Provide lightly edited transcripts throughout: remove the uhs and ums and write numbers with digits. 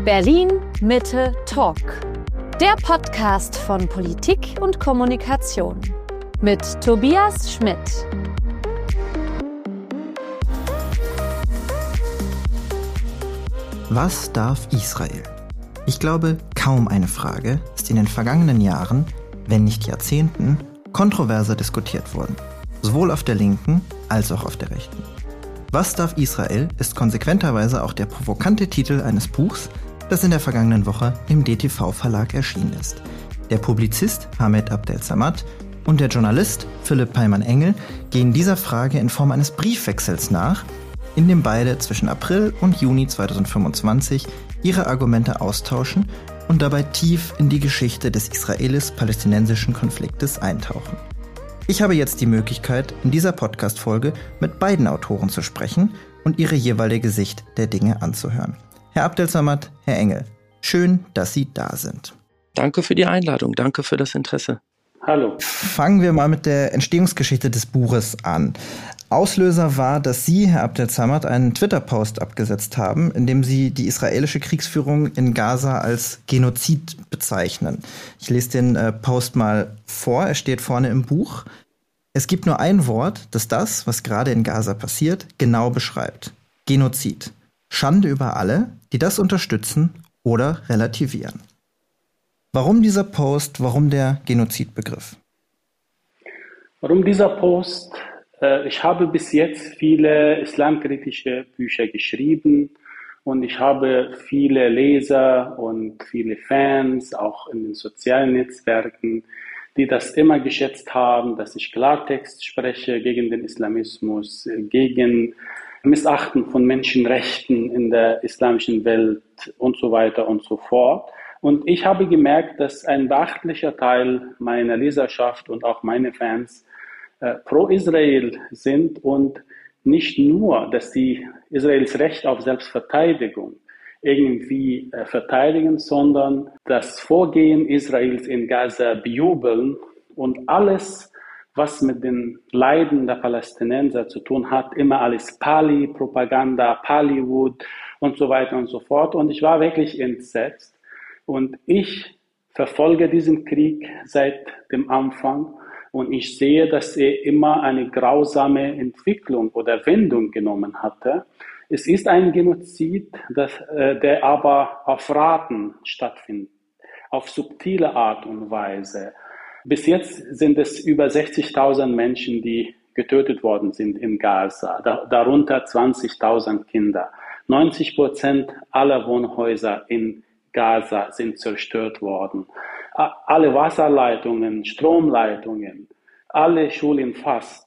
Berlin Mitte Talk. Der Podcast von Politik und Kommunikation mit Tobias Schmidt. Was darf Israel? Ich glaube, kaum eine Frage ist in den vergangenen Jahren, wenn nicht Jahrzehnten, kontroverser diskutiert worden. Sowohl auf der Linken als auch auf der Rechten. Was darf Israel ist konsequenterweise auch der provokante Titel eines Buchs, das in der vergangenen Woche im DTV-Verlag erschienen ist. Der Publizist Hamed Abdel-Samad und der Journalist Philipp Peimann-Engel gehen dieser Frage in Form eines Briefwechsels nach, in dem beide zwischen April und Juni 2025 ihre Argumente austauschen und dabei tief in die Geschichte des israelisch-palästinensischen Konfliktes eintauchen. Ich habe jetzt die Möglichkeit, in dieser Podcast-Folge mit beiden Autoren zu sprechen und ihre jeweilige Sicht der Dinge anzuhören. Herr Abdel-Samad, Herr Engel, schön, dass Sie da sind. Danke für die Einladung, danke für das Interesse. Hallo. Fangen wir mal mit der Entstehungsgeschichte des Buches an. Auslöser war, dass Sie, Herr Abdel-Samad, einen Twitter-Post abgesetzt haben, in dem Sie die israelische Kriegsführung in Gaza als Genozid bezeichnen. Ich lese den Post mal vor, er steht vorne im Buch. Es gibt nur ein Wort, das, was gerade in Gaza passiert, genau beschreibt. Genozid. Schande über alle, die das unterstützen oder relativieren. Warum dieser Post, warum der Genozidbegriff? Warum dieser Post? Ich habe bis jetzt viele islamkritische Bücher geschrieben und ich habe viele Leser und viele Fans, auch in den sozialen Netzwerken, die das immer geschätzt haben, dass ich Klartext spreche gegen den Islamismus, gegen Missachten von Menschenrechten in der islamischen Welt und so weiter und so fort. Und ich habe gemerkt, dass ein beachtlicher Teil meiner Leserschaft und auch meine Fans pro Israel sind und nicht nur, dass sie Israels Recht auf Selbstverteidigung irgendwie verteidigen, sondern das Vorgehen Israels in Gaza bejubeln und alles, was mit den Leiden der Palästinenser zu tun hat, immer alles Pali-Propaganda, Pallywood und so weiter und so fort. Und ich war wirklich entsetzt. Und ich verfolge diesen Krieg seit dem Anfang und ich sehe, dass er immer eine grausame Entwicklung oder Wendung genommen hatte. Es ist ein Genozid, der aber auf Raten stattfindet, auf subtile Art und Weise. Bis jetzt sind es über 60.000 Menschen, die getötet worden sind in Gaza, darunter 20.000 Kinder. 90% aller Wohnhäuser in Gaza sind zerstört worden. Alle Wasserleitungen, Stromleitungen, alle Schulen fast,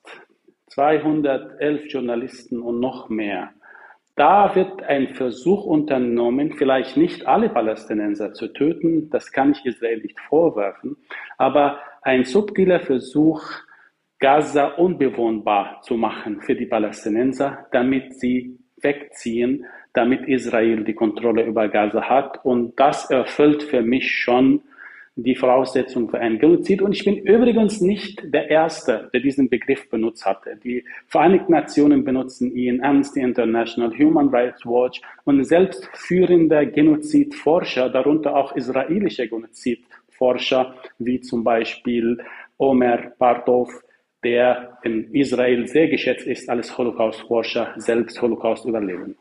211 Journalisten und noch mehr. Da wird ein Versuch unternommen, vielleicht nicht alle Palästinenser zu töten, das kann ich Israel nicht vorwerfen, aber ein subtiler Versuch, Gaza unbewohnbar zu machen für die Palästinenser, damit sie wegziehen, damit Israel die Kontrolle über Gaza hat. Und das erfüllt für mich schon die Voraussetzung für einen Genozid. Und ich bin übrigens nicht der Erste, der diesen Begriff benutzt hatte. Die Vereinigten Nationen benutzen ihn, Amnesty International, Human Rights Watch und selbst führende Genozidforscher, darunter auch israelische Genozidforscher, wie zum Beispiel Omer Bartov, der in Israel sehr geschätzt ist als Holocaust-Forscher, selbst Holocaust überlebende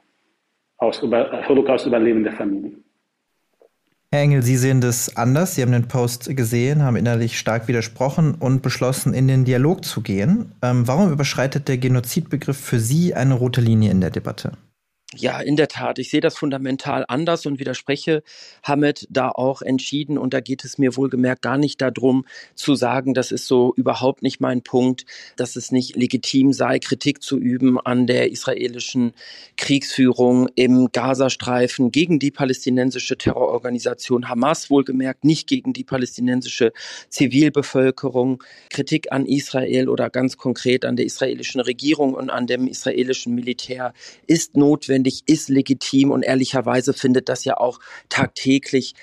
Familie. Herr Engel, Sie sehen das anders. Sie haben den Post gesehen, haben innerlich stark widersprochen und beschlossen, in den Dialog zu gehen. Warum überschreitet der Genozidbegriff für Sie eine rote Linie in der Debatte? Ja, in der Tat. Ich sehe das fundamental anders und widerspreche Hamed da auch entschieden. Und da geht es mir wohlgemerkt gar nicht darum, zu sagen, das ist so überhaupt nicht mein Punkt, dass es nicht legitim sei, Kritik zu üben an der israelischen Kriegsführung im Gazastreifen gegen die palästinensische Terrororganisation Hamas, wohlgemerkt nicht gegen die palästinensische Zivilbevölkerung. Kritik an Israel oder ganz konkret an der israelischen Regierung und an dem israelischen Militär ist notwendig, ist legitim und ehrlicherweise findet das ja auch tagtäglich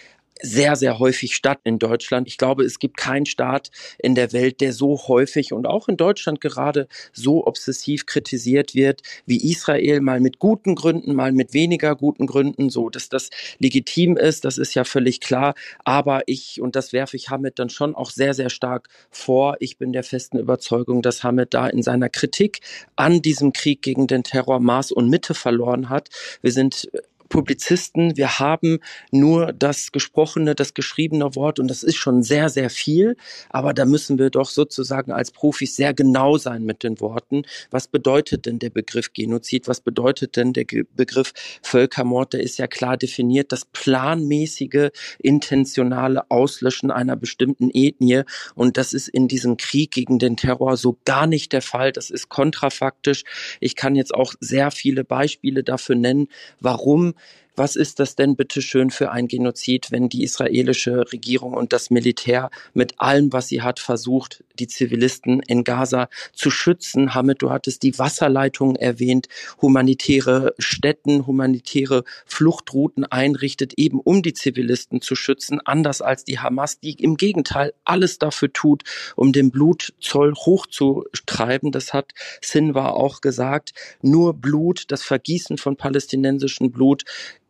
sehr, sehr häufig statt in Deutschland. Ich glaube, es gibt keinen Staat in der Welt, der so häufig und auch in Deutschland gerade so obsessiv kritisiert wird wie Israel, mal mit guten Gründen, mal mit weniger guten Gründen, so dass das legitim ist, das ist ja völlig klar. Aber und das werfe ich Hamid dann schon auch sehr, sehr stark vor, ich bin der festen Überzeugung, dass Hamid da in seiner Kritik an diesem Krieg gegen den Terror Maß und Mitte verloren hat. Wir sind Publizisten, wir haben nur das gesprochene, das geschriebene Wort und das ist schon sehr, sehr viel, aber da müssen wir doch sozusagen als Profis sehr genau sein mit den Worten. Was bedeutet denn der Begriff Genozid? Was bedeutet denn der Begriff Völkermord? Der ist ja klar definiert, das planmäßige, intentionale Auslöschen einer bestimmten Ethnie und das ist in diesem Krieg gegen den Terror so gar nicht der Fall. Das ist kontrafaktisch. Ich kann jetzt auch sehr viele Beispiele dafür nennen, warum. Was ist das denn bitteschön für ein Genozid, wenn die israelische Regierung und das Militär mit allem, was sie hat, versucht, die Zivilisten in Gaza zu schützen? Hamid, du hattest die Wasserleitungen erwähnt, humanitäre Stätten, humanitäre Fluchtrouten einrichtet, eben um die Zivilisten zu schützen, anders als die Hamas, die im Gegenteil alles dafür tut, um den Blutzoll hochzutreiben. Das hat Sinwar auch gesagt. Nur Blut, das Vergießen von palästinensischem Blut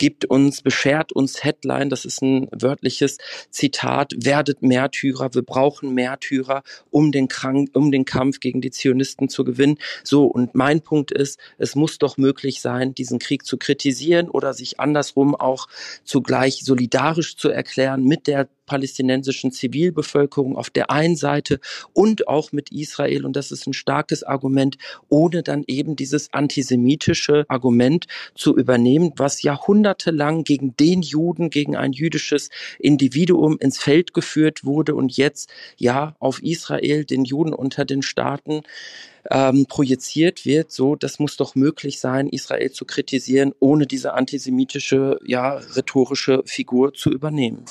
beschert uns Headline, das ist ein wörtliches Zitat, werdet Märtyrer, wir brauchen Märtyrer, um den Kampf gegen die Zionisten zu gewinnen. So, und mein Punkt ist, es muss doch möglich sein, diesen Krieg zu kritisieren oder sich andersrum auch zugleich solidarisch zu erklären mit der palästinensischen Zivilbevölkerung auf der einen Seite und auch mit Israel, und das ist ein starkes Argument, ohne dann eben dieses antisemitische Argument zu übernehmen, was jahrhundertelang gegen den Juden, gegen ein jüdisches Individuum ins Feld geführt wurde und jetzt ja auf Israel, den Juden unter den Staaten, projiziert wird. So, das muss doch möglich sein, Israel zu kritisieren, ohne diese antisemitische, rhetorische Figur zu übernehmen.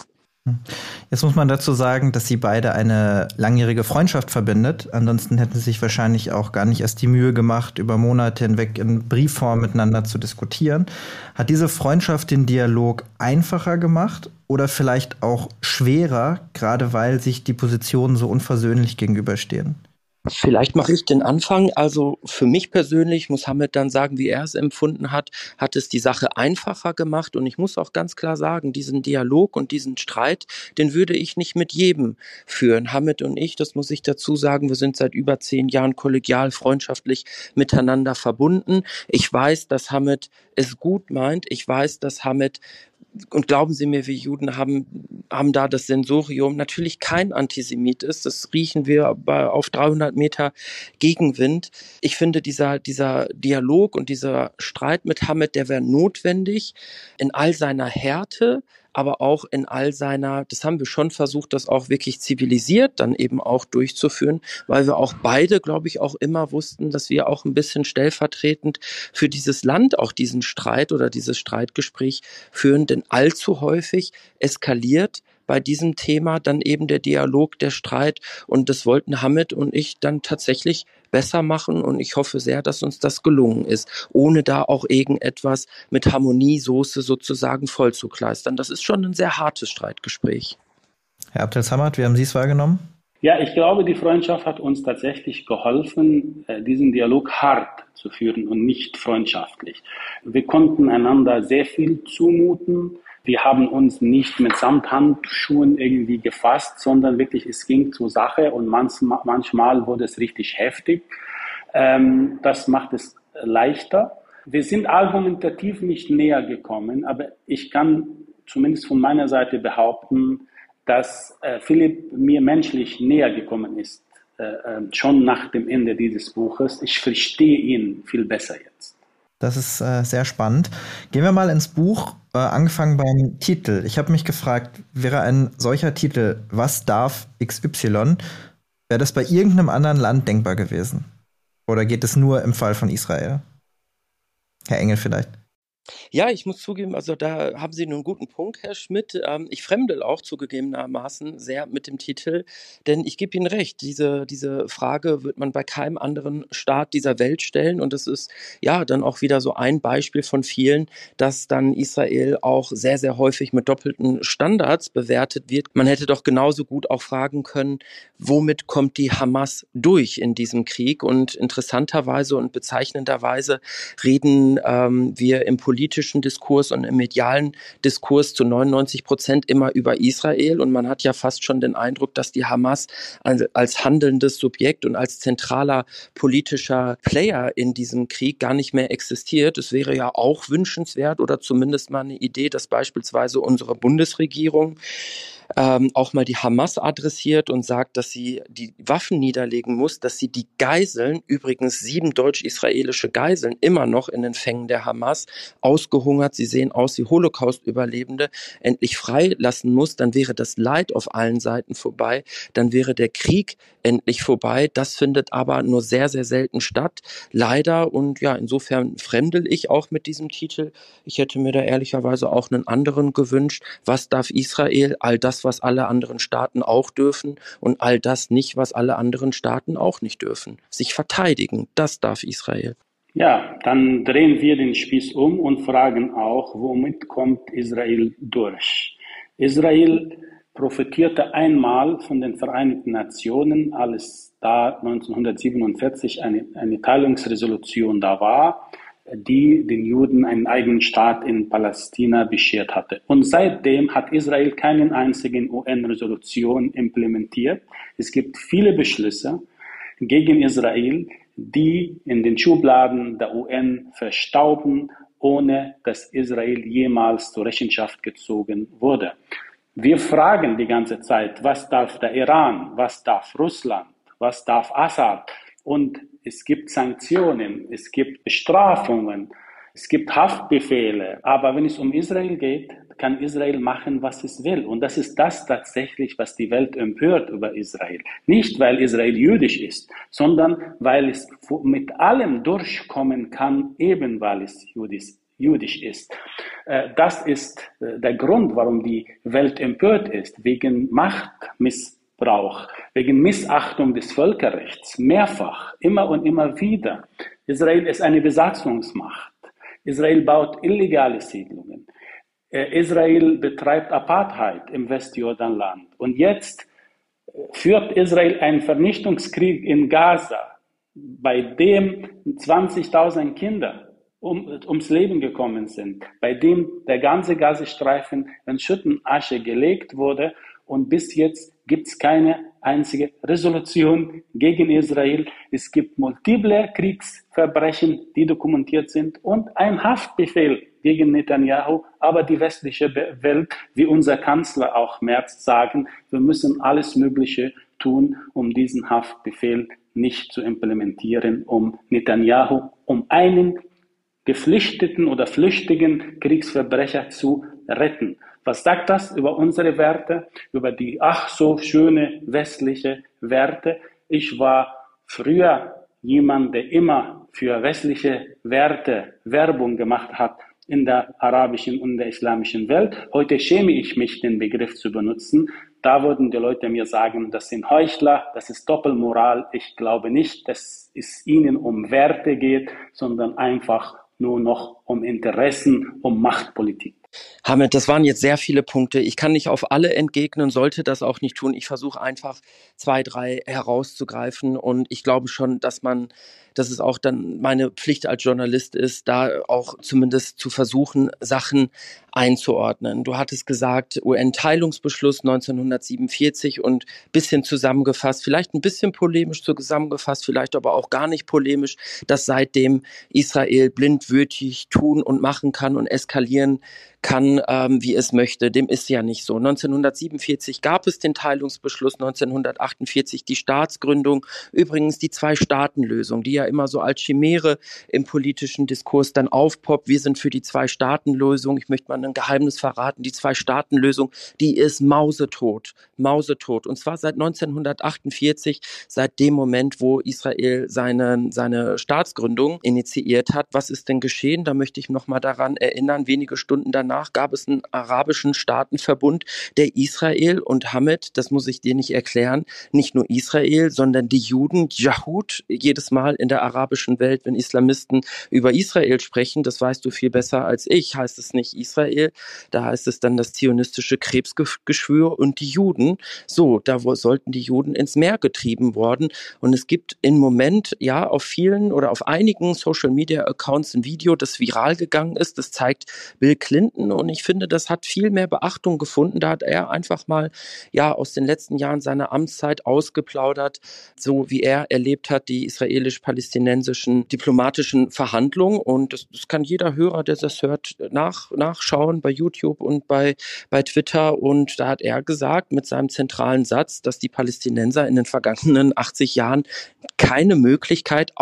Jetzt muss man dazu sagen, dass sie beide eine langjährige Freundschaft verbindet. Ansonsten hätten sie sich wahrscheinlich auch gar nicht erst die Mühe gemacht, über Monate hinweg in Briefform miteinander zu diskutieren. Hat diese Freundschaft den Dialog einfacher gemacht oder vielleicht auch schwerer, gerade weil sich die Positionen so unversöhnlich gegenüberstehen? Vielleicht mache ich den Anfang. Also für mich persönlich, muss Hamid dann sagen, wie er es empfunden hat, hat es die Sache einfacher gemacht. Und ich muss auch ganz klar sagen, diesen Dialog und diesen Streit, den würde ich nicht mit jedem führen. Hamid und ich, das muss ich dazu sagen, wir sind seit über 10 Jahren kollegial, freundschaftlich miteinander verbunden. Ich weiß, dass Hamid es gut meint. Ich weiß, dass Hamid, und glauben Sie mir, wir Juden haben da das Sensorium, natürlich kein Antisemit ist. Das riechen wir auf 300 Meter Gegenwind. Ich finde, dieser Dialog und dieser Streit mit Hamid, der wäre notwendig in all seiner Härte, aber auch in all seiner, das haben wir schon versucht, das auch wirklich zivilisiert dann eben auch durchzuführen, weil wir auch beide, glaube ich, auch immer wussten, dass wir auch ein bisschen stellvertretend für dieses Land auch diesen Streit oder dieses Streitgespräch führen, denn allzu häufig eskaliert bei diesem Thema dann eben der Dialog, der Streit, und das wollten Hamid und ich dann tatsächlich besser machen und ich hoffe sehr, dass uns das gelungen ist, ohne da auch irgendetwas mit Harmoniesoße sozusagen voll zu kleistern. Das ist schon ein sehr hartes Streitgespräch. Herr Abdel-Samad, wie haben Sie es wahrgenommen? Ja, ich glaube, die Freundschaft hat uns tatsächlich geholfen, diesen Dialog hart zu führen und nicht freundschaftlich. Wir konnten einander sehr viel zumuten. Wir haben uns nicht mit Samthandschuhen irgendwie gefasst, sondern wirklich, es ging zur Sache und manchmal wurde es richtig heftig. Das macht es leichter. Wir sind argumentativ nicht näher gekommen, aber ich kann zumindest von meiner Seite behaupten, dass Philipp mir menschlich näher gekommen ist, schon nach dem Ende dieses Buches. Ich verstehe ihn viel besser jetzt. Das ist sehr spannend. Gehen wir mal ins Buch, angefangen beim Titel. Ich habe mich gefragt, wäre ein solcher Titel, was darf XY, wäre das bei irgendeinem anderen Land denkbar gewesen? Oder geht es nur im Fall von Israel? Herr Engel vielleicht. Ja, ich muss zugeben, also da haben Sie einen guten Punkt, Herr Schmidt. Ich fremdel auch zugegebenermaßen sehr mit dem Titel, denn ich gebe Ihnen recht, diese Frage wird man bei keinem anderen Staat dieser Welt stellen und das ist ja dann auch wieder so ein Beispiel von vielen, dass dann Israel auch sehr, sehr häufig mit doppelten Standards bewertet wird. Man hätte doch genauso gut auch fragen können, womit kommt die Hamas durch in diesem Krieg? Und interessanterweise und bezeichnenderweise reden wir im politischen Diskurs und im medialen Diskurs zu 99% immer über Israel und man hat ja fast schon den Eindruck, dass die Hamas als handelndes Subjekt und als zentraler politischer Player in diesem Krieg gar nicht mehr existiert. Es wäre ja auch wünschenswert oder zumindest mal eine Idee, dass beispielsweise unsere Bundesregierung auch mal die Hamas adressiert und sagt, dass sie die Waffen niederlegen muss, dass sie die Geiseln, übrigens 7 deutsch-israelische Geiseln, immer noch in den Fängen der Hamas, ausgehungert, sie sehen aus wie Holocaust-Überlebende, endlich freilassen muss, dann wäre das Leid auf allen Seiten vorbei, dann wäre der Krieg endlich vorbei. Das findet aber nur sehr, sehr selten statt, leider. Und ja, insofern fremdel ich auch mit diesem Titel. Ich hätte mir da ehrlicherweise auch einen anderen gewünscht. Was darf Israel? All das, was alle anderen Staaten auch dürfen und all das nicht, was alle anderen Staaten auch nicht dürfen. Sich verteidigen, das darf Israel. Ja, dann drehen wir den Spieß um und fragen auch, womit kommt Israel durch? Israel profitierte einmal von den Vereinten Nationen, als da 1947 eine Teilungsresolution da war, die den Juden einen eigenen Staat in Palästina beschert hatte. Und seitdem hat Israel keinen einzigen UN-Resolution implementiert. Es gibt viele Beschlüsse gegen Israel, die in den Schubladen der UN verstauben, ohne dass Israel jemals zur Rechenschaft gezogen wurde. Wir fragen die ganze Zeit, was darf der Iran, was darf Russland, was darf Assad? Und es gibt Sanktionen, es gibt Bestrafungen, es gibt Haftbefehle. Aber wenn es um Israel geht, kann Israel machen, was es will. Und das ist das tatsächlich, was die Welt empört über Israel. Nicht, weil Israel jüdisch ist, sondern weil es mit allem durchkommen kann, eben weil es jüdisch ist. Das ist der Grund, warum die Welt empört ist, wegen Machtmissbrauch, wegen Missachtung des Völkerrechts, mehrfach, immer und immer wieder. Israel ist eine Besatzungsmacht. Israel baut illegale Siedlungen. Israel betreibt Apartheid im Westjordanland. Und jetzt führt Israel einen Vernichtungskrieg in Gaza, bei dem 20.000 Kinder ums Leben gekommen sind, bei dem der ganze Gazastreifen in Schutt und Asche gelegt wurde und bis jetzt gibt es keine einzige Resolution gegen Israel. Es gibt multiple Kriegsverbrechen, die dokumentiert sind und ein Haftbefehl gegen Netanyahu, aber die westliche Welt, wie unser Kanzler auch Merz sagen, wir müssen alles Mögliche tun, um diesen Haftbefehl nicht zu implementieren, um Netanyahu, um einen geflüchteten oder flüchtigen Kriegsverbrecher zu retten. Was sagt das über unsere Werte, über die ach so schöne westliche Werte? Ich war früher jemand, der immer für westliche Werte Werbung gemacht hat in der arabischen und der islamischen Welt. Heute schäme ich mich, den Begriff zu benutzen. Da würden die Leute mir sagen, das sind Heuchler, das ist Doppelmoral. Ich glaube nicht, dass es ihnen um Werte geht, sondern einfach nur noch um Interessen, um Machtpolitik. Hamid, das waren jetzt sehr viele Punkte. Ich kann nicht auf alle entgegnen, sollte das auch nicht tun. Ich versuche einfach 2, 3 herauszugreifen und ich glaube schon, dass es auch dann meine Pflicht als Journalist ist, da auch zumindest zu versuchen, Sachen einzuordnen. Du hattest gesagt, UN-Teilungsbeschluss 1947 und bisschen zusammengefasst, vielleicht ein bisschen polemisch zusammengefasst, vielleicht aber auch gar nicht polemisch, dass seitdem Israel blindwütig tun und machen kann und eskalieren kann, wie es möchte. Dem ist ja nicht so. 1947 gab es den Teilungsbeschluss, 1948 die Staatsgründung, übrigens die Zwei-Staaten-Lösung, die ja immer so als Chimäre im politischen Diskurs dann aufpoppt. Wir sind für die Zwei-Staaten-Lösung. Ich möchte mal ein Geheimnis verraten. Die Zwei-Staaten-Lösung, die ist mausetot. Mausetot. Und zwar seit 1948, seit dem Moment, wo Israel seine Staatsgründung initiiert hat. Was ist denn geschehen? Da möchte ich noch mal daran erinnern, wenige Stunden danach gab es einen arabischen Staatenverbund, der Israel und Hamid, das muss ich dir nicht erklären, nicht nur Israel, sondern die Juden, Jahud, jedes Mal in der arabischen Welt, wenn Islamisten über Israel sprechen, das weißt du viel besser als ich, heißt es nicht Israel, da heißt es dann das zionistische Krebsgeschwür und die Juden. So, da sollten die Juden ins Meer getrieben worden. Und es gibt im Moment ja auf vielen oder auf einigen Social-Media-Accounts ein Video, das viral gegangen ist. Das zeigt Bill Clinton und ich finde, das hat viel mehr Beachtung gefunden. Da hat er einfach mal ja aus den letzten Jahren seiner Amtszeit ausgeplaudert, so wie er erlebt hat, die israelisch-palästinensischen diplomatischen Verhandlungen. Und das kann jeder Hörer, der das hört, nachschauen bei YouTube und bei Twitter. Und da hat er gesagt mit seinem zentralen Satz, dass die Palästinenser in den vergangenen 80 Jahren keine Möglichkeiten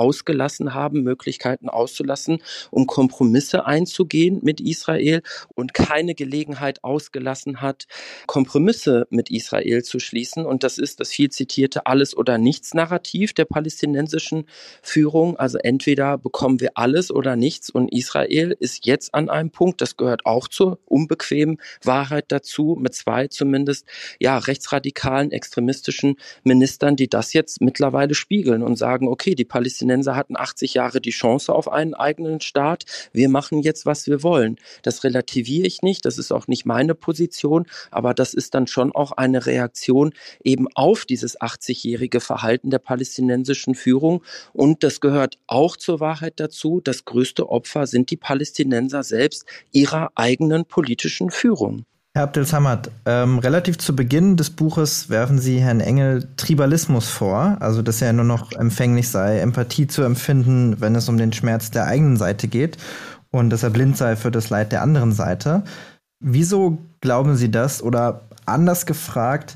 auszulassen, um Kompromisse einzugehen mit Israel und keine Gelegenheit ausgelassen hat, Kompromisse mit Israel zu schließen. Und das ist das viel zitierte Alles-oder-Nichts-Narrativ der palästinensischen Führung. Also entweder bekommen wir alles oder nichts. Und Israel ist jetzt an einem Punkt, das gehört auch zur unbequemen Wahrheit dazu, mit 2 zumindest ja rechtsradikalen, extremistischen Ministern, die das jetzt mittlerweile spiegeln und sagen, okay, die Palästinenser hatten 80 Jahre die Chance auf einen eigenen Staat, wir machen jetzt, was wir wollen. Das relativiere ich nicht, das ist auch nicht meine Position, aber das ist dann schon auch eine Reaktion eben auf dieses 80-jährige Verhalten der palästinensischen Führung und das gehört auch zur Wahrheit dazu, das größte Opfer sind die Palästinenser selbst ihrer eigenen politischen Führung. Herr Abdel Samad, relativ zu Beginn des Buches werfen Sie Herrn Engel Tribalismus vor, also dass er nur noch empfänglich sei, Empathie zu empfinden, wenn es um den Schmerz der eigenen Seite geht und dass er blind sei für das Leid der anderen Seite. Wieso glauben Sie das? Oder anders gefragt,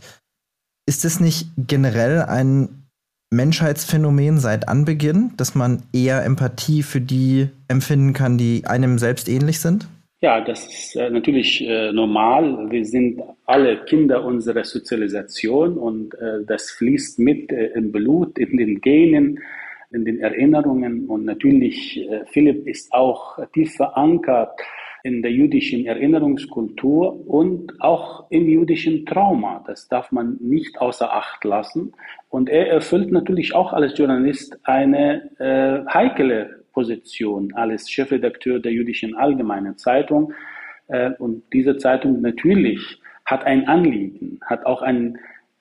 ist es nicht generell ein Menschheitsphänomen seit Anbeginn, dass man eher Empathie für die empfinden kann, die einem selbst ähnlich sind? Ja, das ist natürlich normal. Wir sind alle Kinder unserer Sozialisation und das fließt mit im Blut, in den Genen, in den Erinnerungen. Und natürlich, Philipp ist auch tief verankert in der jüdischen Erinnerungskultur und auch im jüdischen Trauma. Das darf man nicht außer Acht lassen. Und er erfüllt natürlich auch als Journalist eine heikle Position als Chefredakteur der Jüdischen Allgemeinen Zeitung. Und diese Zeitung natürlich hat ein Anliegen, hat auch ein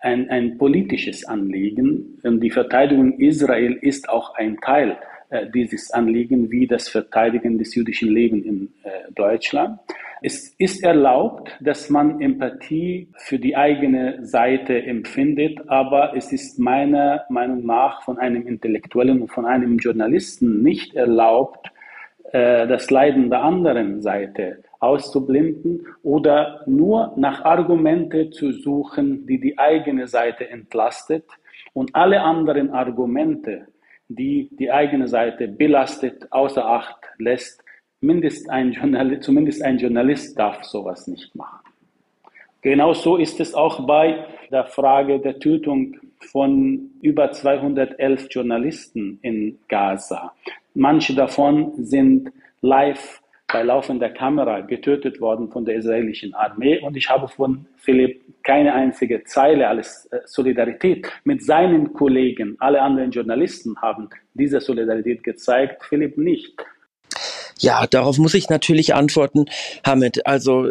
politisches Anliegen. Die Verteidigung Israel ist auch ein Teil dieses Anliegen, wie das Verteidigen des jüdischen Lebens in Deutschland. Es ist erlaubt, dass man Empathie für die eigene Seite empfindet, aber es ist meiner Meinung nach von einem Intellektuellen und von einem Journalisten nicht erlaubt, das Leiden der anderen Seite auszublenden oder nur nach Argumente zu suchen, die die eigene Seite entlastet und alle anderen Argumente, die die eigene Seite belastet, außer Acht lässt. Zumindest ein Journalist darf sowas nicht machen. Genauso ist es auch bei der Frage der Tötung von über 211 Journalisten in Gaza. Manche davon sind live bei laufender Kamera getötet worden von der israelischen Armee. Und ich habe von Philipp keine einzige Zeile als Solidarität mit seinen Kollegen. Alle anderen Journalisten haben diese Solidarität gezeigt, Philipp nicht. Ja, darauf muss ich natürlich antworten, Hamid. Also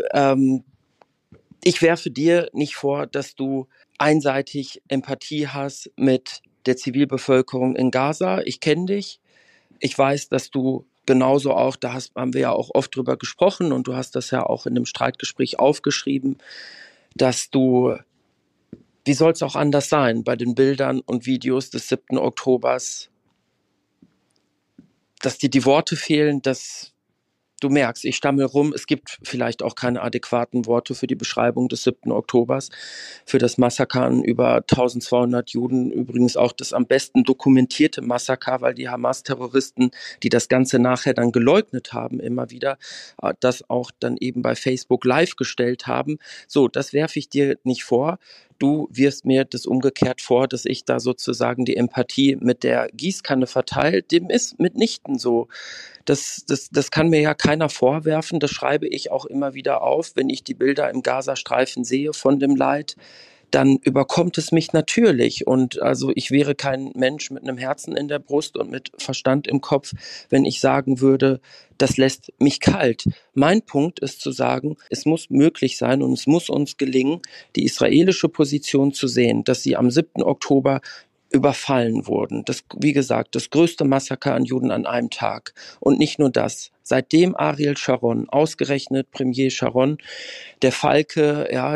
ich werfe dir nicht vor, dass du einseitig Empathie hast mit der Zivilbevölkerung in Gaza. Ich kenne dich. Ich weiß, dass du genauso auch, haben wir ja auch oft drüber gesprochen und du hast das ja auch in dem Streitgespräch aufgeschrieben, dass du, wie soll es auch anders sein, bei den Bildern und Videos des 7. Oktobers, dass dir die Worte fehlen, dass Du merkst, ich stammel rum. Es gibt vielleicht auch keine adäquaten Worte für die Beschreibung des 7. Oktobers, für das Massaker an über 1200 Juden. Übrigens auch das am besten dokumentierte Massaker, weil die Hamas-Terroristen, die das Ganze nachher dann geleugnet haben, immer wieder, das auch dann eben bei Facebook live gestellt haben. So, das werfe ich dir nicht vor. Du wirfst mir das umgekehrt vor, dass ich da sozusagen die Empathie mit der Gießkanne verteile. Dem ist mitnichten so. Das kann mir ja keiner vorwerfen. Das schreibe ich auch immer wieder auf, wenn ich die Bilder im Gazastreifen sehe von dem Leid. Dann überkommt es mich natürlich. Und also ich wäre kein Mensch mit einem Herzen in der Brust und mit Verstand im Kopf, wenn ich sagen würde, das lässt mich kalt. Mein Punkt ist zu sagen, es muss möglich sein und es muss uns gelingen, die israelische Position zu sehen, dass sie am 7. Oktober überfallen wurden. Das, wie gesagt, das größte Massaker an Juden an einem Tag. Und nicht nur das. Seitdem Ariel Sharon, ausgerechnet Premier Sharon, der Falke, ja,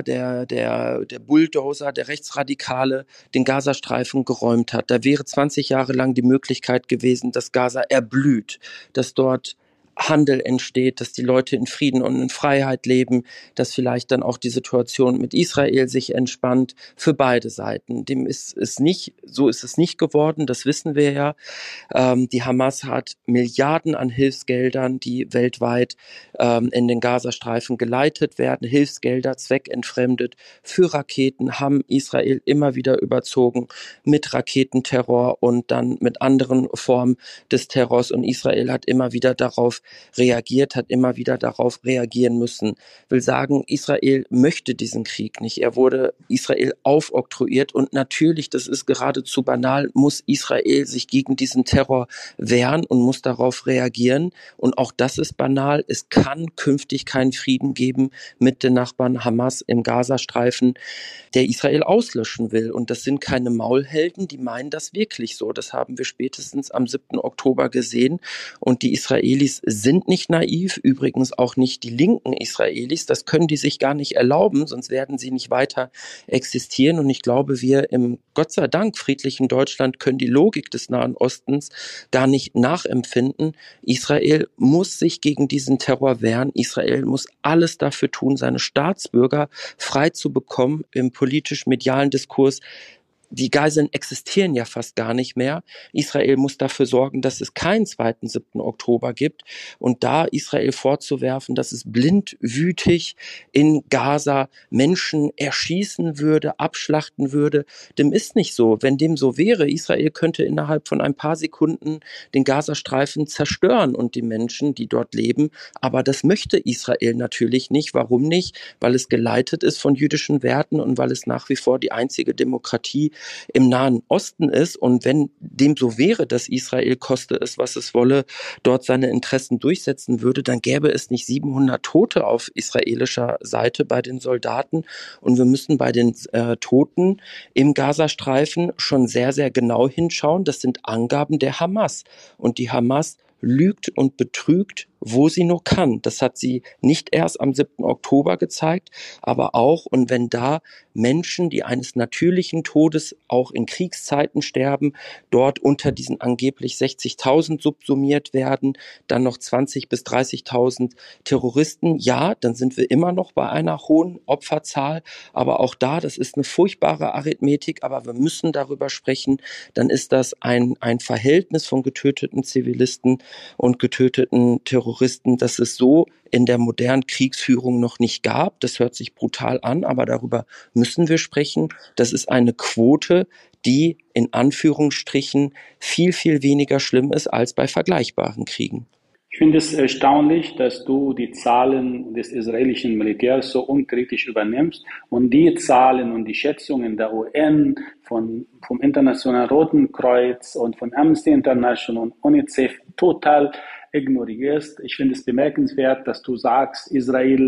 der Bulldozer, der Rechtsradikale, den Gazastreifen geräumt hat, da wäre 20 Jahre lang die Möglichkeit gewesen, dass Gaza erblüht, dass dort Handel entsteht, dass die Leute in Frieden und in Freiheit leben, dass vielleicht dann auch die Situation mit Israel sich entspannt für beide Seiten. Dem ist es nicht, so ist es nicht geworden, das wissen wir ja. Die Hamas hat Milliarden an Hilfsgeldern, die weltweit in den Gazastreifen geleitet werden, Hilfsgelder zweckentfremdet für Raketen, haben Israel immer wieder überzogen mit Raketenterror und dann mit anderen Formen des Terrors, und Israel hat immer wieder darauf reagiert, hat immer wieder darauf reagieren müssen. Will sagen, Israel möchte diesen Krieg nicht. Er wurde Israel aufoktroyiert und natürlich, das ist geradezu banal, muss Israel sich gegen diesen Terror wehren und muss darauf reagieren. Und auch das ist banal. Es kann künftig keinen Frieden geben mit den Nachbarn Hamas im Gazastreifen, der Israel auslöschen will. Und das sind keine Maulhelden, die meinen das wirklich so. Das haben wir spätestens am 7. Oktober gesehen. Und die Israelis sind nicht naiv, übrigens auch nicht die linken Israelis. Das können die sich gar nicht erlauben, sonst werden sie nicht weiter existieren. Und ich glaube, wir im Gott sei Dank friedlichen Deutschland können die Logik des Nahen Ostens gar nicht nachempfinden. Israel muss sich gegen diesen Terror wehren. Israel muss alles dafür tun, seine Staatsbürger frei zu bekommen im politisch-medialen Diskurs. Die Geiseln existieren ja fast gar nicht mehr. Israel muss dafür sorgen, dass es keinen 2. 7. Oktober gibt. Und da Israel vorzuwerfen, dass es blindwütig in Gaza Menschen erschießen würde, abschlachten würde, dem ist nicht so. Wenn dem so wäre, Israel könnte innerhalb von ein paar Sekunden den Gazastreifen zerstören und die Menschen, die dort leben. Aber das möchte Israel natürlich nicht. Warum nicht? Weil es geleitet ist von jüdischen Werten und weil es nach wie vor die einzige Demokratie im Nahen Osten ist. Und wenn dem so wäre, dass Israel, koste es, was es wolle, dort seine Interessen durchsetzen würde, dann gäbe es nicht 700 Tote auf israelischer Seite bei den Soldaten. Und wir müssen bei den Toten im Gazastreifen schon sehr, sehr genau hinschauen. Das sind Angaben der Hamas. Und die Hamas lügt und betrügt, wo sie nur kann. Das hat sie nicht erst am 7. Oktober gezeigt, aber auch, und wenn da Menschen, die eines natürlichen Todes auch in Kriegszeiten sterben, dort unter diesen angeblich 60.000 subsumiert werden, dann noch 20.000 bis 30.000 Terroristen, ja, dann sind wir immer noch bei einer hohen Opferzahl, aber auch da, das ist eine furchtbare Arithmetik, aber wir müssen darüber sprechen, dann ist das ein Verhältnis von getöteten Zivilisten und getöteten Terroristen, dass es so in der modernen Kriegsführung noch nicht gab. Das hört sich brutal an, aber darüber müssen wir sprechen. Das ist eine Quote, die in Anführungsstrichen viel, viel weniger schlimm ist als bei vergleichbaren Kriegen. Ich finde es erstaunlich, dass du die Zahlen des israelischen Militärs so unkritisch übernimmst und die Zahlen und die Schätzungen der UN, vom Internationalen Roten Kreuz und von Amnesty International und UNICEF total ignorierst. Ich finde es bemerkenswert, dass du sagst, Israel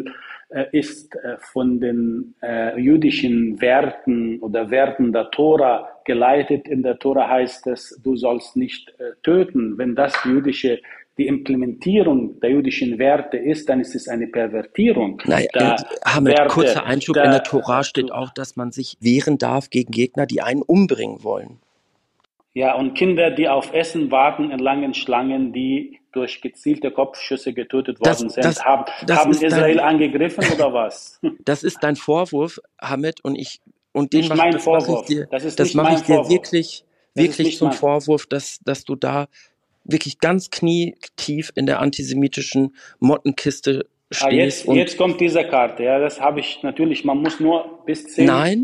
ist von den jüdischen Werten oder Werten der Tora geleitet. In der Tora heißt es, du sollst nicht töten. Wenn das die Implementierung der jüdischen Werte ist, dann ist es eine Pervertierung. Hamid, kurzer Einschub, in der Tora steht auch, dass man sich wehren darf gegen Gegner, die einen umbringen wollen. Ja, und Kinder, die auf Essen warten in langen Schlangen, die durch gezielte Kopfschüsse getötet worden sind, haben Israel angegriffen oder was? Das ist dein Vorwurf, Hamid, und das mache ich dir wirklich zum Vorwurf, dass du da wirklich ganz knietief in der antisemitischen Mottenkiste stehst. Jetzt kommt diese Karte. Ja, das habe ich natürlich. Man muss nur bis 10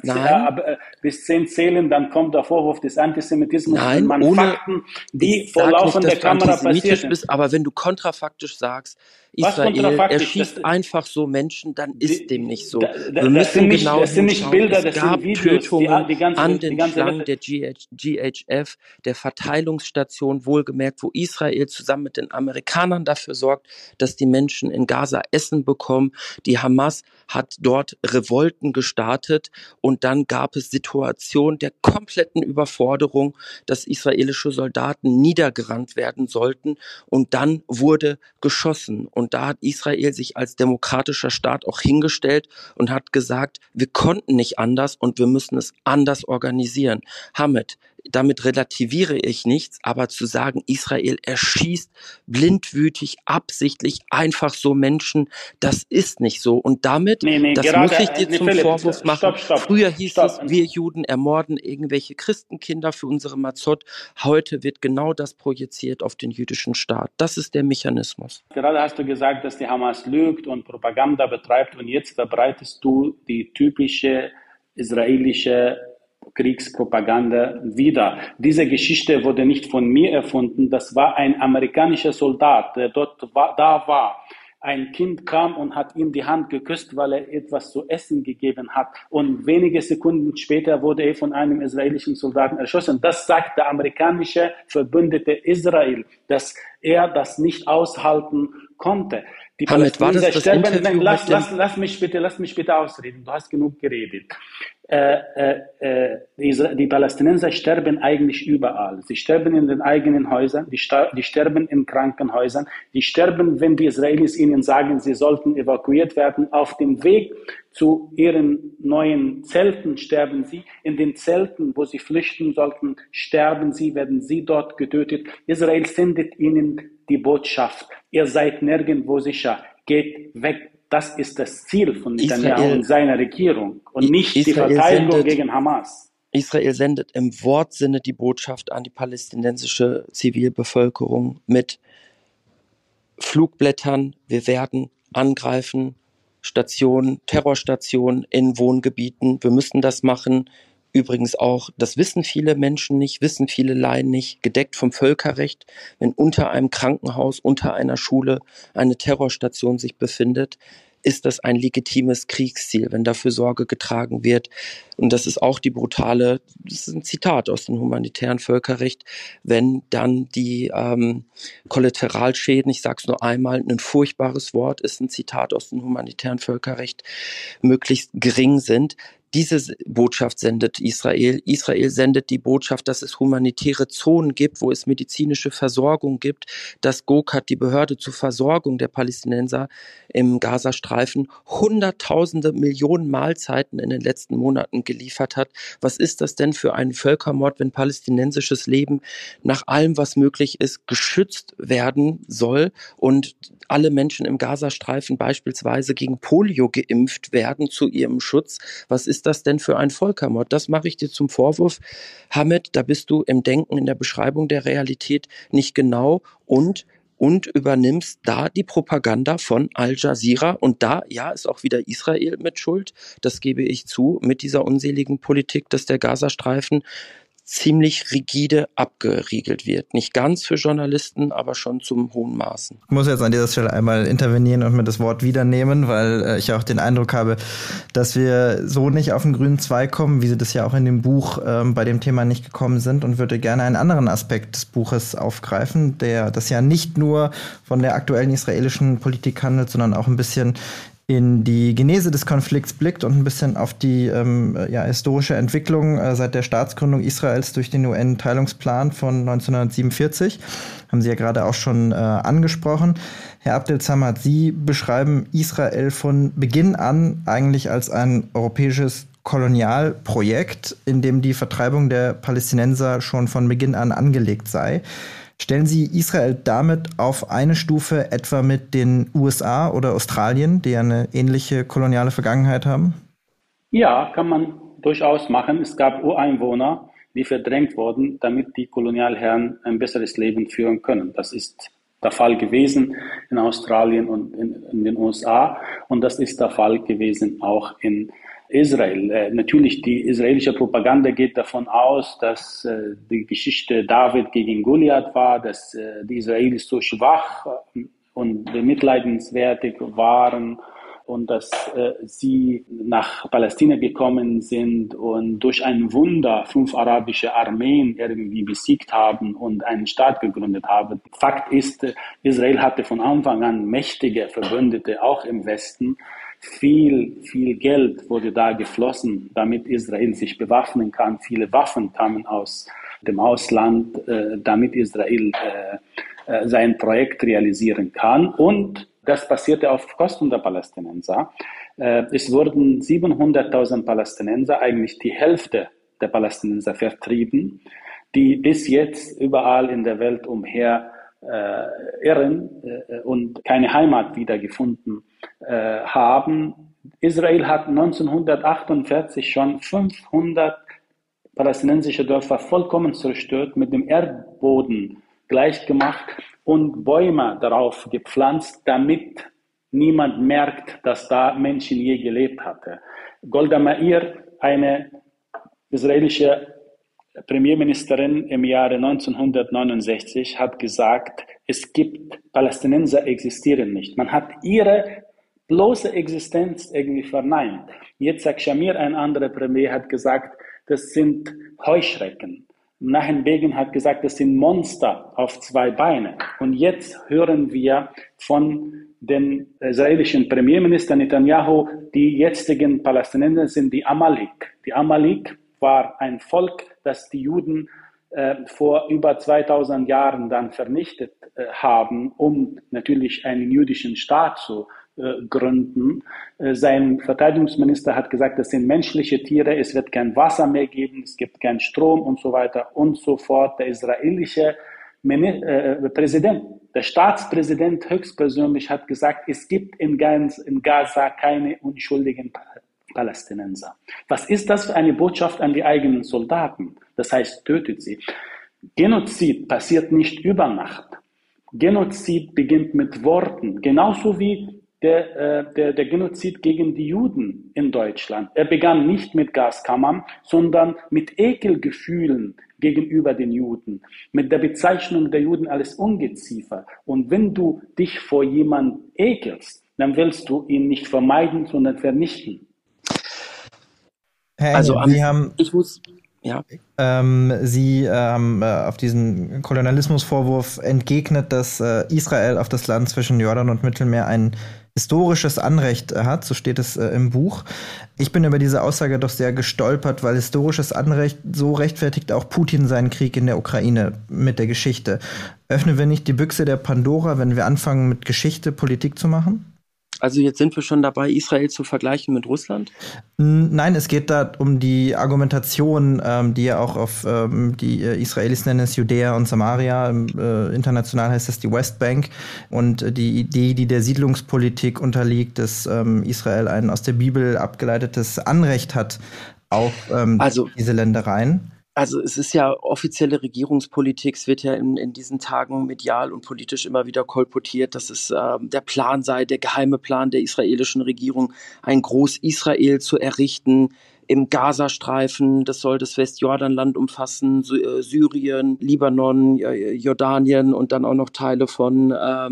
zählen, dann kommt der Vorwurf des Antisemitismus. Nein, Fakten, die vor laufender Kamera passiert sind. Aber wenn du kontrafaktisch sagst, Israel erschießt einfach so Menschen, dann ist dem nicht so. Wir müssen genau hinschauen. Nicht Bilder, es gab Tötungen an den Schlangen der GHF, der Verteilungsstation, wohlgemerkt, wo Israel zusammen mit den Amerikanern dafür sorgt, dass die Menschen in Gaza Essen bekommen. Die Hamas hat dort Revolten gestartet und dann gab es Situationen der kompletten Überforderung, dass israelische Soldaten niedergerannt werden sollten und dann wurde geschossen. Und da hat Israel sich als demokratischer Staat auch hingestellt und hat gesagt, wir konnten nicht anders und wir müssen es anders organisieren. Hamid, damit relativiere ich nichts, aber zu sagen, Israel erschießt blindwütig, absichtlich einfach so Menschen, das ist nicht so. Und damit, muss ich dir zum Vorwurf machen, früher hieß es, wir Juden ermorden irgendwelche Christenkinder für unsere Mazot. Heute wird genau das projiziert auf den jüdischen Staat. Das ist der Mechanismus. Gerade hast du gesagt, dass die Hamas lügt und Propaganda betreibt und jetzt verbreitest du die typische israelische Kriegspropaganda wieder. Diese Geschichte wurde nicht von mir erfunden, das war ein amerikanischer Soldat, der da war. Ein Kind kam und hat ihm die Hand geküsst, weil er etwas zu essen gegeben hat. Und wenige Sekunden später wurde er von einem israelischen Soldaten erschossen. Das sagt der amerikanische Verbündete Israel, dass er das nicht aushalten konnte. Die Palästinenser sterben. Lass mich bitte ausreden. Du hast genug geredet. Die Palästinenser sterben eigentlich überall. Sie sterben in den eigenen Häusern, die sterben in Krankenhäusern, die sterben, wenn die Israelis ihnen sagen, sie sollten evakuiert werden. Auf dem Weg zu ihren neuen Zelten sterben sie. In den Zelten, wo sie flüchten sollten, sterben sie, werden sie dort getötet. Israel sendet ihnen die Botschaft: Ihr seid nirgendwo sicher, geht weg. Das ist das Ziel von Netanyahu und seiner Regierung und nicht die Verteidigung gegen Hamas. Israel sendet im Wortsinne die Botschaft an die palästinensische Zivilbevölkerung mit Flugblättern: Wir werden angreifen, Terrorstationen in Wohngebieten. Wir müssen das machen. Übrigens auch, das wissen viele Menschen nicht, wissen viele Laien nicht, gedeckt vom Völkerrecht, wenn unter einem Krankenhaus, unter einer Schule eine Terrorstation sich befindet, ist das ein legitimes Kriegsziel, wenn dafür Sorge getragen wird. Und das ist auch das ist ein Zitat aus dem humanitären Völkerrecht, wenn dann die Kollateralschäden, ich sage es nur einmal, ein furchtbares Wort, ist ein Zitat aus dem humanitären Völkerrecht, möglichst gering sind. Diese Botschaft sendet Israel. Israel sendet die Botschaft, dass es humanitäre Zonen gibt, wo es medizinische Versorgung gibt, dass GOCAT, die Behörde zur Versorgung der Palästinenser im Gazastreifen, Hunderttausende Millionen Mahlzeiten in den letzten Monaten geliefert hat. Was ist das denn für ein Völkermord, wenn palästinensisches Leben nach allem, was möglich ist, geschützt werden soll und alle Menschen im Gazastreifen beispielsweise gegen Polio geimpft werden zu ihrem Schutz? Was ist das denn für ein Völkermord? Das mache ich dir zum Vorwurf, Hamid. Da bist du im Denken, in der Beschreibung der Realität nicht genau und übernimmst da die Propaganda von Al Jazeera. Und da, ja, ist auch wieder Israel mit Schuld. Das gebe ich zu, mit dieser unseligen Politik, dass der Gazastreifen ziemlich rigide abgeriegelt wird. Nicht ganz für Journalisten, aber schon zum hohen Maßen. Ich muss jetzt an dieser Stelle einmal intervenieren und mir das Wort wieder nehmen, weil ich auch den Eindruck habe, dass wir so nicht auf den grünen Zweig kommen, wie sie das ja auch in dem Buch bei dem Thema nicht gekommen sind, und würde gerne einen anderen Aspekt des Buches aufgreifen, das ja nicht nur von der aktuellen israelischen Politik handelt, sondern auch ein bisschen in die Genese des Konflikts blickt und ein bisschen auf die historische Entwicklung seit der Staatsgründung Israels durch den UN-Teilungsplan von 1947. Haben Sie ja gerade auch schon angesprochen. Herr Abdel-Samad, Sie beschreiben Israel von Beginn an eigentlich als ein europäisches Kolonialprojekt, in dem die Vertreibung der Palästinenser schon von Beginn an angelegt sei. Stellen Sie Israel damit auf eine Stufe etwa mit den USA oder Australien, die ja eine ähnliche koloniale Vergangenheit haben? Ja, kann man durchaus machen. Es gab Ureinwohner, die verdrängt wurden, damit die Kolonialherren ein besseres Leben führen können. Das ist der Fall gewesen in Australien und in den USA und das ist der Fall gewesen auch in Israel. Natürlich, die israelische Propaganda geht davon aus, dass die Geschichte David gegen Goliath war, dass die Israelis so schwach und bemitleidenswert waren und dass sie nach Palästina gekommen sind und durch ein Wunder 5 arabische Armeen irgendwie besiegt haben und einen Staat gegründet haben. Fakt ist, Israel hatte von Anfang an mächtige Verbündete, auch im Westen. Viel Geld wurde da geflossen, damit Israel sich bewaffnen kann. Viele Waffen kamen aus dem Ausland, damit Israel sein Projekt realisieren kann. Und das passierte auf Kosten der Palästinenser. Es wurden 700.000 Palästinenser, eigentlich die Hälfte der Palästinenser vertrieben, die bis jetzt überall in der Welt umher irren und keine Heimat wiedergefunden haben. Israel hat 1948 schon 500 palästinensische Dörfer vollkommen zerstört, mit dem Erdboden gleichgemacht und Bäume darauf gepflanzt, damit niemand merkt, dass da Menschen je gelebt hatten. Golda Meir, eine israelische Premierministerin im Jahre 1969, hat gesagt, Palästinenser existieren nicht. Man hat ihre bloße Existenz irgendwie verneint. Yitzhak Shamir, ein anderer Premier, hat gesagt, das sind Heuschrecken. Menachem Begin hat gesagt, das sind Monster auf 2 Beinen. Und jetzt hören wir von dem israelischen Premierminister Netanyahu, die jetzigen Palästinenser sind die Amalek. Die Amalek war ein Volk, das die Juden vor über 2000 Jahren dann vernichtet haben, um natürlich einen jüdischen Staat zu gründen. Sein Verteidigungsminister hat gesagt, das sind menschliche Tiere, es wird kein Wasser mehr geben, es gibt keinen Strom und so weiter und so fort. Der israelische Präsident, der Staatspräsident höchstpersönlich hat gesagt, es gibt in Gaza keine unschuldigen Palästinenser. Was ist das für eine Botschaft an die eigenen Soldaten? Das heißt, tötet sie. Genozid passiert nicht über Nacht. Genozid beginnt mit Worten, genauso wie der Genozid gegen die Juden in Deutschland. Er begann nicht mit Gaskammern, sondern mit Ekelgefühlen gegenüber den Juden, mit der Bezeichnung der Juden als Ungeziefer. Und wenn du dich vor jemandem ekelst, dann willst du ihn nicht vermeiden, sondern vernichten. Herr Also Engel, Sie haben, ich muss, ja. Sie haben auf diesen Kolonialismusvorwurf entgegnet, dass Israel auf das Land zwischen Jordan und Mittelmeer ein historisches Anrecht hat, so steht es im Buch. Ich bin über diese Aussage doch sehr gestolpert, weil historisches Anrecht, so rechtfertigt auch Putin seinen Krieg in der Ukraine mit der Geschichte. Öffnen wir nicht die Büchse der Pandora, wenn wir anfangen, mit Geschichte Politik zu machen? Also jetzt sind wir schon dabei, Israel zu vergleichen mit Russland? Nein, es geht da um die Argumentation, die ja auch auf die Israelis nennen es Judäa und Samaria, international heißt es die Westbank, und die Idee, die der Siedlungspolitik unterliegt, dass Israel ein aus der Bibel abgeleitetes Anrecht hat auf diese Ländereien. Also es ist ja offizielle Regierungspolitik, es wird ja in diesen Tagen medial und politisch immer wieder kolportiert, dass es der Plan sei, der geheime Plan der israelischen Regierung, ein Groß-Israel zu errichten im Gazastreifen. Das soll das Westjordanland umfassen, Syrien, Libanon, Jordanien und dann auch noch Teile von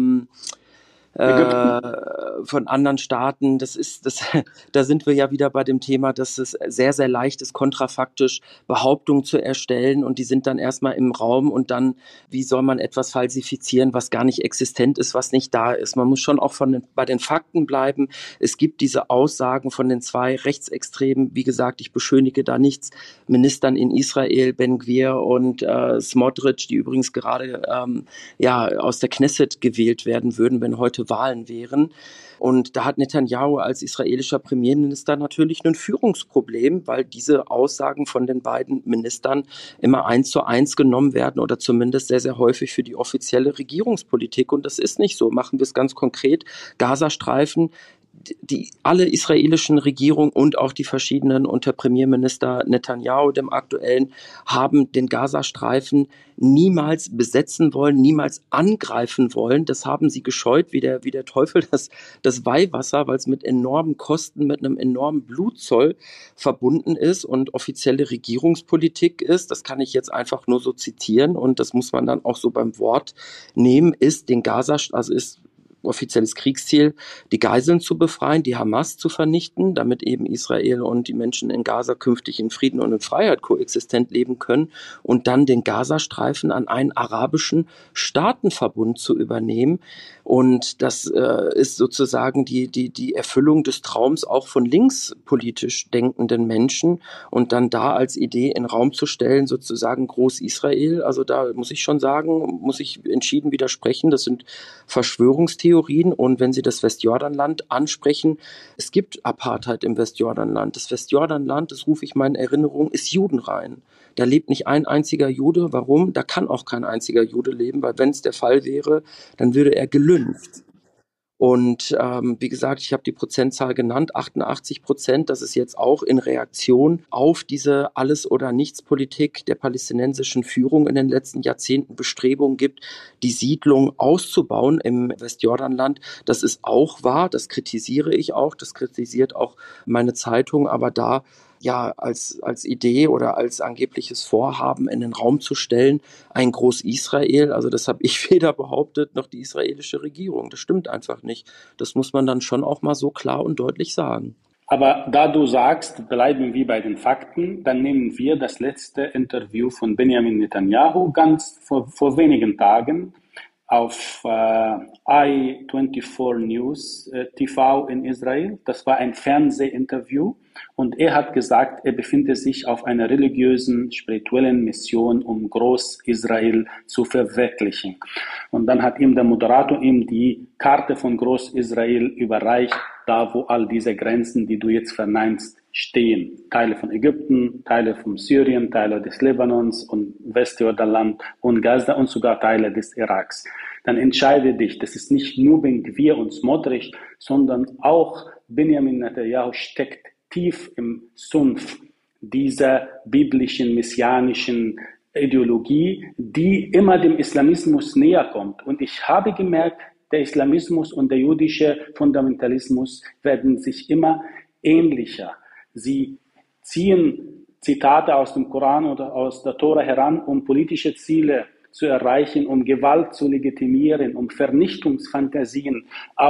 anderen Staaten. Da sind wir ja wieder bei dem Thema, dass es sehr, sehr leicht ist, kontrafaktisch Behauptungen zu erstellen und die sind dann erstmal im Raum und dann, wie soll man etwas falsifizieren, was gar nicht existent ist, was nicht da ist. Man muss schon auch bei den Fakten bleiben. Es gibt diese Aussagen von den 2 Rechtsextremen, wie gesagt, ich beschönige da nichts, Ministern in Israel, Ben-Gvir und Smotrich, die übrigens gerade aus der Knesset gewählt werden würden, wenn heute nächste Wahlen wären. Und da hat Netanyahu als israelischer Premierminister natürlich ein Führungsproblem, weil diese Aussagen von den beiden Ministern immer 1:1 genommen werden oder zumindest sehr, sehr häufig für die offizielle Regierungspolitik. Und das ist nicht so. Machen wir es ganz konkret. Gazastreifen, alle israelischen Regierungen und auch die verschiedenen unter Premierminister Netanyahu, dem aktuellen, haben den Gazastreifen niemals besetzen wollen, niemals angreifen wollen. Das haben sie gescheut, wie der Teufel das Weihwasser, weil es mit enormen Kosten, mit einem enormen Blutzoll verbunden ist und offizielle Regierungspolitik ist. Das kann ich jetzt einfach nur so zitieren und das muss man dann auch so beim Wort nehmen, ist offizielles Kriegsziel, die Geiseln zu befreien, die Hamas zu vernichten, damit eben Israel und die Menschen in Gaza künftig in Frieden und in Freiheit koexistent leben können und dann den Gazastreifen an einen arabischen Staatenverbund zu übernehmen. Und das ist sozusagen die Erfüllung des Traums auch von linkspolitisch denkenden Menschen und dann da als Idee in den Raum zu stellen, sozusagen Groß-Israel. Also da muss ich schon sagen, muss ich entschieden widersprechen. Das sind Verschwörungstheorien. Und wenn Sie das Westjordanland ansprechen, es gibt Apartheid im Westjordanland. Das Westjordanland, das rufe ich mal in Erinnerung, ist judenrein. Da lebt nicht ein einziger Jude. Warum? Da kann auch kein einziger Jude leben, weil wenn es der Fall wäre, dann würde er gelyncht. Und wie gesagt, ich habe die Prozentzahl genannt, 88%, dass es jetzt auch in Reaktion auf diese Alles-oder-Nichts-Politik der palästinensischen Führung in den letzten Jahrzehnten Bestrebungen gibt, die Siedlung auszubauen im Westjordanland. Das ist auch wahr, das kritisiere ich auch, das kritisiert auch meine Zeitung, aber da als Idee oder als angebliches Vorhaben in den Raum zu stellen, ein Groß-Israel, also das habe ich weder behauptet, noch die israelische Regierung. Das stimmt einfach nicht. Das muss man dann schon auch mal so klar und deutlich sagen. Aber da du sagst, bleiben wir bei den Fakten, dann nehmen wir das letzte Interview von Benjamin Netanyahu ganz vor wenigen Tagen auf i24 News TV in Israel. Das war ein Fernsehinterview und er hat gesagt, er befinde sich auf einer religiösen, spirituellen Mission, um Groß-Israel zu verwirklichen. Und dann hat ihm der Moderator die Karte von Groß-Israel überreicht, da wo all diese Grenzen, die du jetzt verneinst, stehen. Teile von Ägypten, Teile von Syrien, Teile des Libanons und Westjordanland und Gaza und sogar Teile des Iraks. Dann entscheide dich, das ist nicht nur Ben Gvir und Smotrich, sondern auch Benjamin Netanyahu steckt tief im Sumpf dieser biblischen, messianischen Ideologie, die immer dem Islamismus näher kommt. Und ich habe gemerkt, der Islamismus und der jüdische Fundamentalismus werden sich immer ähnlicher. Sie ziehen Zitate aus dem Koran oder aus der Tora heran, um politische Ziele zu erreichen, um Gewalt zu legitimieren, um Vernichtungsfantasien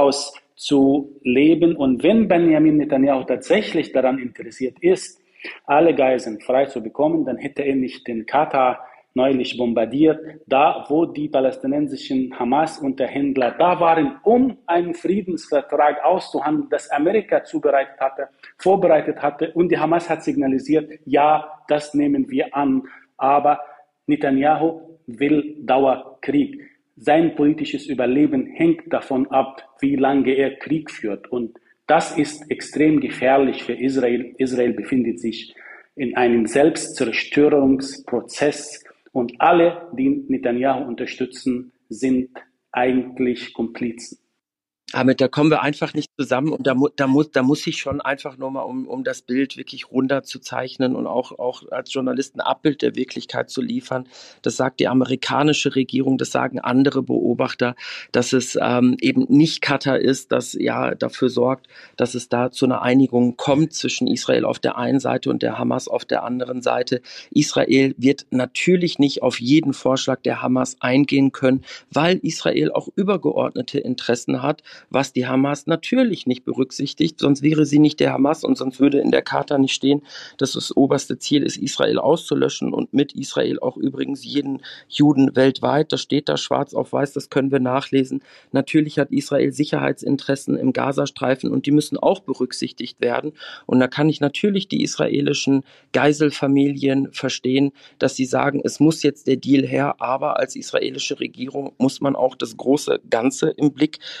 auszuleben. Und wenn Benjamin Netanyahu tatsächlich daran interessiert ist, alle Geiseln frei zu bekommen, dann hätte er nicht den Katar neulich bombardiert, da wo die palästinensischen Hamas-Unterhändler da waren, um einen Friedensvertrag auszuhandeln, das Amerika vorbereitet hatte und die Hamas hat signalisiert, ja, das nehmen wir an, aber Netanyahu will Dauerkrieg. Sein politisches Überleben hängt davon ab, wie lange er Krieg führt und das ist extrem gefährlich für Israel. Israel befindet sich in einem Selbstzerstörungsprozess und alle, die Netanyahu unterstützen, sind eigentlich Komplizen. Ahmed, da kommen wir einfach nicht zusammen und da muss ich schon einfach nur mal, um das Bild wirklich runter zu zeichnen und auch als Journalist ein Abbild der Wirklichkeit zu liefern. Das sagt die amerikanische Regierung, das sagen andere Beobachter, dass es eben nicht Katar ist, das ja dafür sorgt, dass es da zu einer Einigung kommt zwischen Israel auf der einen Seite und der Hamas auf der anderen Seite. Israel wird natürlich nicht auf jeden Vorschlag der Hamas eingehen können, weil Israel auch übergeordnete Interessen hat, was die Hamas natürlich nicht berücksichtigt, sonst wäre sie nicht der Hamas und sonst würde in der Charta nicht stehen, dass das oberste Ziel ist, Israel auszulöschen und mit Israel auch übrigens jeden Juden weltweit. Das steht da schwarz auf weiß, das können wir nachlesen. Natürlich hat Israel Sicherheitsinteressen im Gazastreifen und die müssen auch berücksichtigt werden. Und da kann ich natürlich die israelischen Geiselfamilien verstehen, dass sie sagen, es muss jetzt der Deal her, aber als israelische Regierung muss man auch das große Ganze im Blick behalten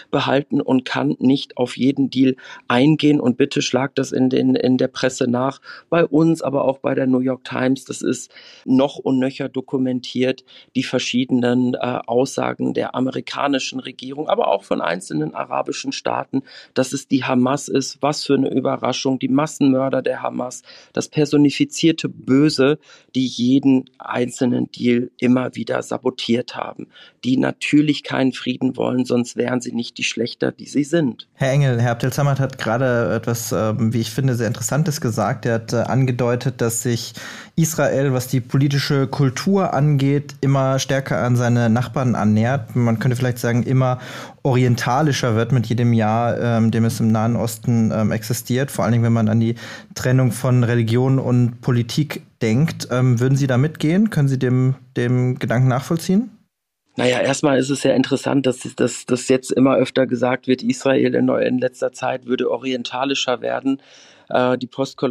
halten und kann nicht auf jeden Deal eingehen. Und bitte schlagt das in der Presse nach, bei uns, aber auch bei der New York Times. Das ist noch und nöcher dokumentiert, die verschiedenen Aussagen der amerikanischen Regierung, aber auch von einzelnen arabischen Staaten, dass es die Hamas ist. Was für eine Überraschung, die Massenmörder der Hamas, das personifizierte Böse, die jeden einzelnen Deal immer wieder sabotiert haben, die natürlich keinen Frieden wollen, sonst wären sie nicht die Schlechter, die sie sind. Herr Engel, Herr Abdel-Samad hat gerade etwas, wie ich finde, sehr Interessantes gesagt. Er hat angedeutet, dass sich Israel, was die politische Kultur angeht, immer stärker an seine Nachbarn annähert. Man könnte vielleicht sagen, immer orientalischer wird mit jedem Jahr, dem es im Nahen Osten existiert. Vor allen Dingen, wenn man an die Trennung von Religion und Politik denkt. Würden Sie da mitgehen? Können Sie dem Gedanken nachvollziehen? Naja, erstmal ist es ja interessant, dass jetzt immer öfter gesagt wird, Israel in letzter Zeit würde orientalischer werden. Die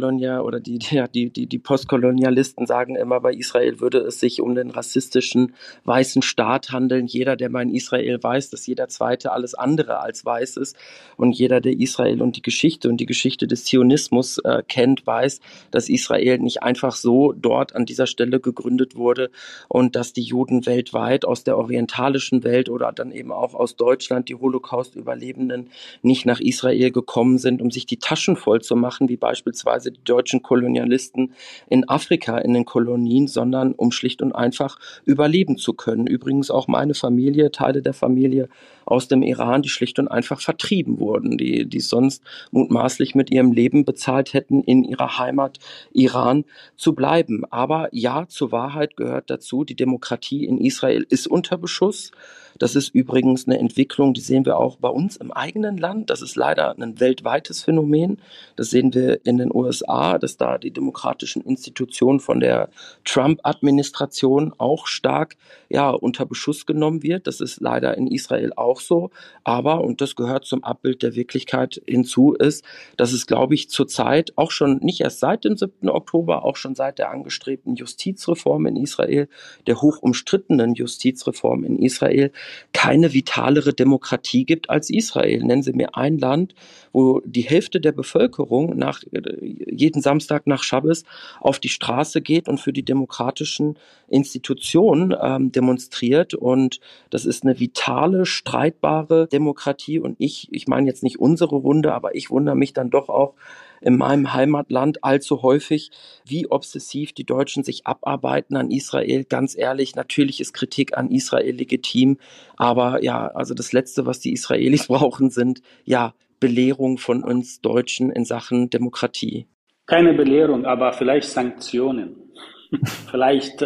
Postkolonialisten sagen immer, bei Israel würde es sich um den rassistischen weißen Staat handeln. Jeder, der mal in Israel weiß, dass jeder Zweite alles andere als weiß ist, und jeder, der Israel und die Geschichte des Zionismus kennt, weiß, dass Israel nicht einfach so dort an dieser Stelle gegründet wurde und dass die Juden weltweit aus der orientalischen Welt oder dann eben auch aus Deutschland, die Holocaust-Überlebenden, nicht nach Israel gekommen sind, um sich die Taschen voll zu machen, wie beispielsweise die deutschen Kolonialisten in Afrika in den Kolonien, sondern um schlicht und einfach überleben zu können. Übrigens auch meine Familie, Teile der Familie aus dem Iran, die schlicht und einfach vertrieben wurden, die sonst mutmaßlich mit ihrem Leben bezahlt hätten, in ihrer Heimat Iran zu bleiben. Aber ja, zur Wahrheit gehört dazu, die Demokratie in Israel ist unter Beschuss. Das ist übrigens eine Entwicklung, die sehen wir auch bei uns im eigenen Land. Das ist leider ein weltweites Phänomen. Das sehen wir in den USA, dass da die demokratischen Institutionen von der Trump-Administration auch stark unter Beschuss genommen wird. Das ist leider in Israel auch so. Aber, und das gehört zum Abbild der Wirklichkeit hinzu, ist, dass es, glaube ich, zurzeit auch schon, nicht erst seit dem 7. Oktober, auch schon seit der angestrebten Justizreform in Israel, der hoch umstrittenen Justizreform in Israel, keine vitalere Demokratie gibt als Israel. Nennen Sie mir ein Land, wo die Hälfte der Bevölkerung jeden Samstag nach Schabbes auf die Straße geht und für die demokratischen Institutionen demonstriert. Und das ist eine vitale, streitbare Demokratie. Und ich meine jetzt nicht unsere Runde, aber ich wundere mich dann doch auch in meinem Heimatland allzu häufig, wie obsessiv die Deutschen sich abarbeiten an Israel. Ganz ehrlich, natürlich ist Kritik an Israel legitim, aber also das Letzte, was die Israelis brauchen, sind Belehrung von uns Deutschen in Sachen Demokratie. Keine Belehrung, aber vielleicht Sanktionen. Vielleicht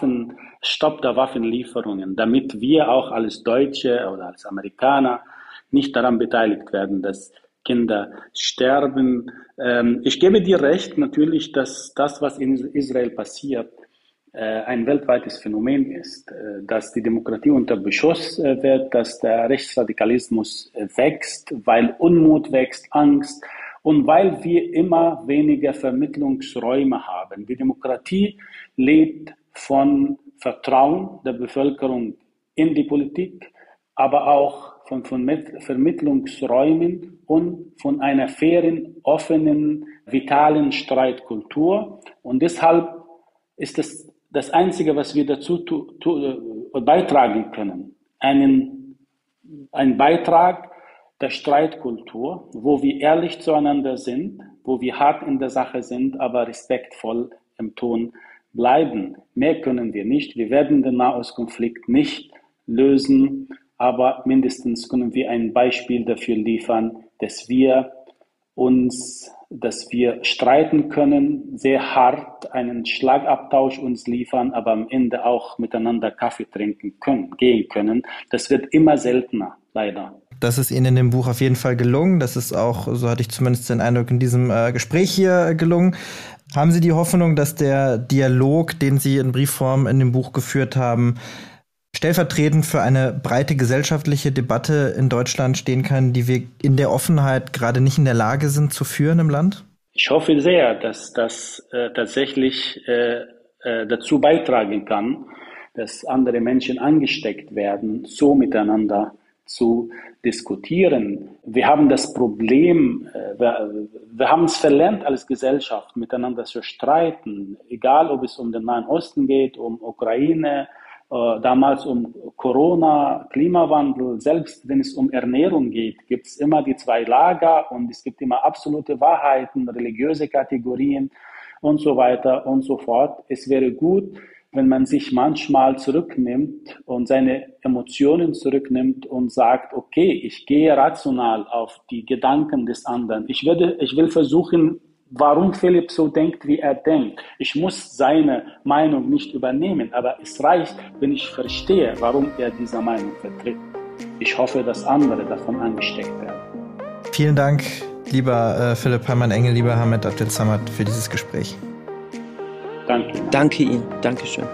Stopp der Waffenlieferungen, damit wir auch als Deutsche oder als Amerikaner nicht daran beteiligt werden, dass Kinder sterben. Ich gebe dir recht, natürlich, dass das, was in Israel passiert, ein weltweites Phänomen ist, dass die Demokratie unter Beschuss wird, dass der Rechtsradikalismus wächst, weil Unmut wächst, Angst und weil wir immer weniger Vermittlungsräume haben. Die Demokratie lebt von Vertrauen der Bevölkerung in die Politik, aber auch von Vermittlungsräumen und von einer fairen, offenen, vitalen Streitkultur. Und deshalb ist es das Einzige, was wir dazu beitragen können. Ein Beitrag der Streitkultur, wo wir ehrlich zueinander sind, wo wir hart in der Sache sind, aber respektvoll im Ton bleiben. Mehr können wir nicht. Wir werden den Nahostkonflikt nicht lösen, aber mindestens können wir ein Beispiel dafür liefern, dass wir streiten können, sehr hart einen Schlagabtausch uns liefern, aber am Ende auch miteinander Kaffee trinken gehen können. Das wird immer seltener, leider. Das ist Ihnen in dem Buch auf jeden Fall gelungen. Das ist auch, so hatte ich zumindest den Eindruck, in diesem Gespräch hier gelungen. Haben Sie die Hoffnung, dass der Dialog, den Sie in Briefform in dem Buch geführt haben, stellvertretend für eine breite gesellschaftliche Debatte in Deutschland stehen kann, die wir in der Offenheit gerade nicht in der Lage sind zu führen im Land? Ich hoffe sehr, dass das tatsächlich dazu beitragen kann, dass andere Menschen angesteckt werden, so miteinander zu diskutieren. Wir haben das Problem, wir haben es verlernt als Gesellschaft, miteinander zu streiten, egal ob es um den Nahen Osten geht, um Ukraine, damals um Corona, Klimawandel, selbst wenn es um Ernährung geht, gibt es immer die zwei Lager und es gibt immer absolute Wahrheiten, religiöse Kategorien und so weiter und so fort. Es wäre gut, wenn man sich manchmal zurücknimmt und seine Emotionen zurücknimmt und sagt, okay, ich gehe rational auf die Gedanken des anderen. Ich will versuchen, warum Philipp so denkt, wie er denkt. Ich muss seine Meinung nicht übernehmen, aber es reicht, wenn ich verstehe, warum er diese Meinung vertritt. Ich hoffe, dass andere davon angesteckt werden. Vielen Dank, lieber Philipp Heimann-Engel, lieber Hamed Abdel-Samad, für dieses Gespräch. Danke Ihnen. Danke Ihnen. Dankeschön.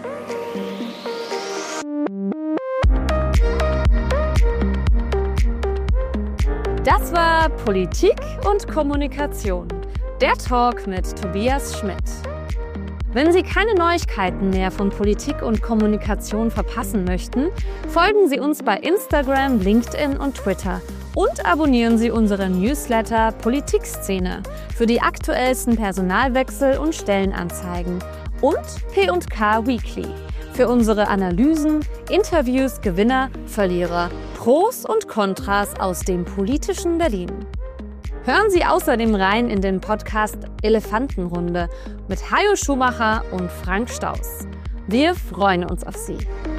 Das war Politik und Kommunikation. Der Talk mit Tobias Schmidt. Wenn Sie keine Neuigkeiten mehr von Politik und Kommunikation verpassen möchten, folgen Sie uns bei Instagram, LinkedIn und Twitter und abonnieren Sie unseren Newsletter Politikszene für die aktuellsten Personalwechsel und Stellenanzeigen und P&K Weekly für unsere Analysen, Interviews, Gewinner, Verlierer, Pros und Kontras aus dem politischen Berlin. Hören Sie außerdem rein in den Podcast Elefantenrunde mit Hajo Schumacher und Frank Staus. Wir freuen uns auf Sie.